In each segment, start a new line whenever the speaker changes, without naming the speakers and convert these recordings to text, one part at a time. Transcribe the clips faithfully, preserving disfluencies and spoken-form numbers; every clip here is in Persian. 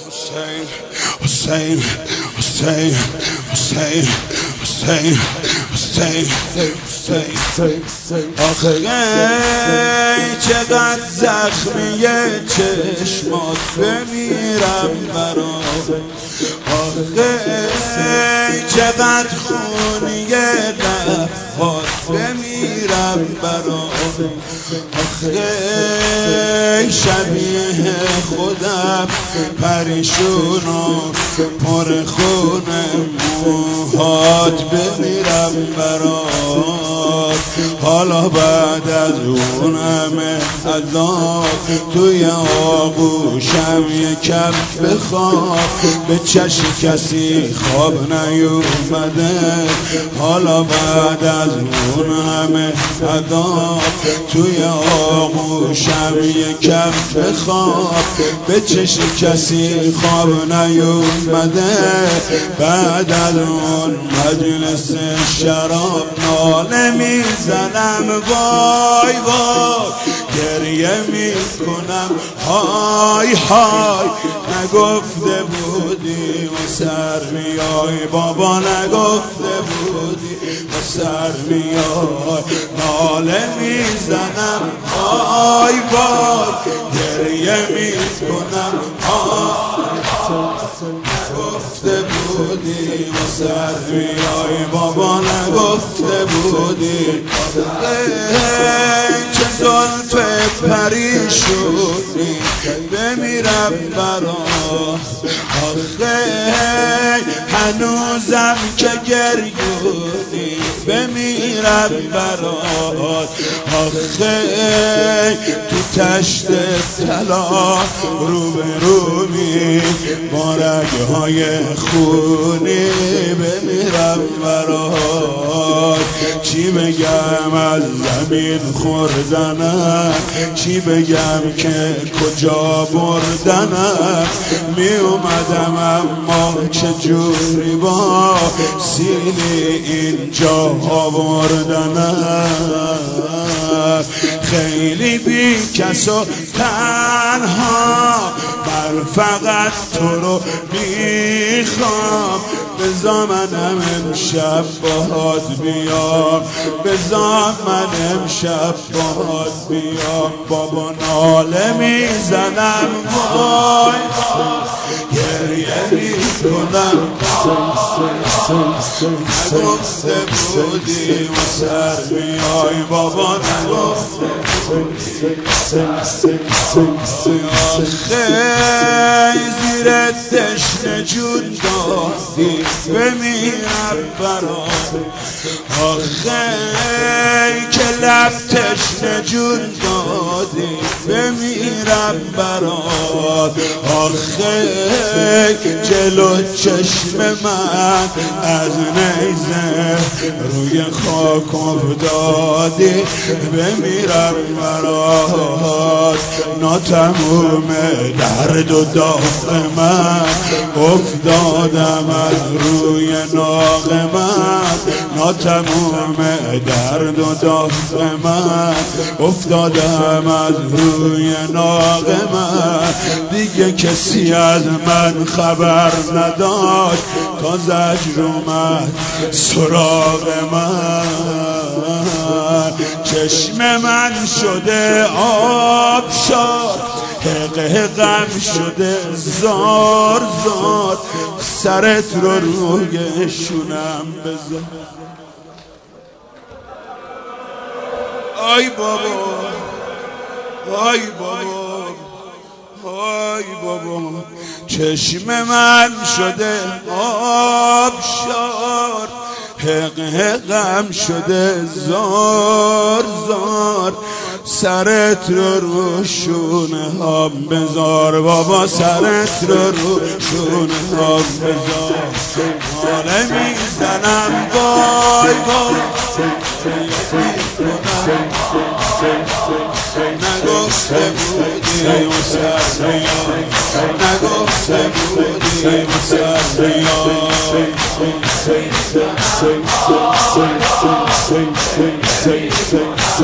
حسین حسین حسین حسین حسین حسین حسین آخه چقدر زخمیه چشمات بمیرم برات، آخه چقدر خونیه لبات بمیرم برات، آخه شبیه خودم پریشون و پر خونه موهات بمیرم برات. حالا بعد از اون همه عذاب توی آغوشم یکم بخواب، به چشم کسی خواب نیومده. حالا بعد از اون همه عذاب توی آغوشم یکم بخواب، به چشم کسی خواب نیومده. بعد از اون مجلس شراب ناله میزنم وای وای، گریه میکنم های های. نگفته بودی و سر میای بابا، نگفته بودی و سر میای. ناله میزنم های وای، گریه میکنم های های. نگفته بودی و سر میای بابا، نگفته بودی. چه زلف پریشونی بمیرم برات، آخه هنوزم که گریونی بمیرم برات، آخه تو تشت طلا روبرومی با رگهای خونی بمیرم برات. چی بگم از زمین خوردنم، چی بگم که کجا بردنم. می اومدم اما چجوری با سیلی اینجا آوردنم. خیلی بی کس و تنها من فقط تو رو میخوام. بذار منم امشب باهات بیام، بذار من امشب باهات بیام. بابا ناله میزنم وای گریه میکنم، نگفته بودی و سر میای بابا، نگفته بودی. آخه زیر تشنه جون دادی بمیرم برات، آخه که لب تشنه جون دادی بمیرم برات، آخه جلو چشم من از نیزه روی خاک افتادی بمیرم برات. ناتموم درد و داغ من افتادم از روی ناغ من، ناتموم درد و داغ من افتادم از روی ناغ من. دیگه کسی از من خبر نداشت تا زجر اومد سراغ من. چشم من شده آب شد، حقه غم شده زار زار. سرت رو روی شونم بذار. آی بابا آی بابا آی بابا، چشم من شده آبشار، حقه غم شده زار زار. سرت رو رو شونه ها بذار بابا، سرت رو رو شونه ها بذار. حاله میزنم وای وای، نگفته بودی و سر میای، نگفته بودی و سر میای.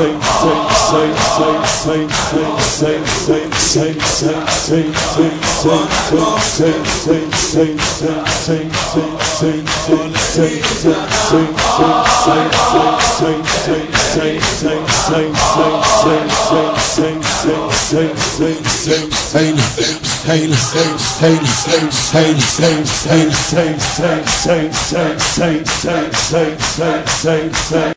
Saint,